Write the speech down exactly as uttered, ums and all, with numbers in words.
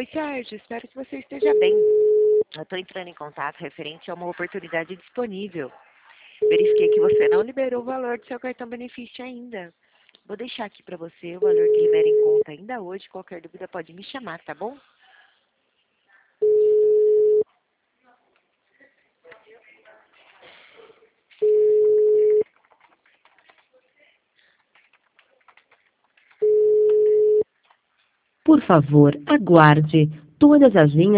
Oi, Sérgio, espero que você esteja bem. Eu estou entrando em contato referente a uma oportunidade disponível. Verifiquei que você não liberou o valor do seu cartão benefício ainda. Vou deixar aqui para você o valor que libera em conta ainda hoje. Qualquer dúvida pode me chamar, tá bom? Por favor, aguarde. Todas as linhas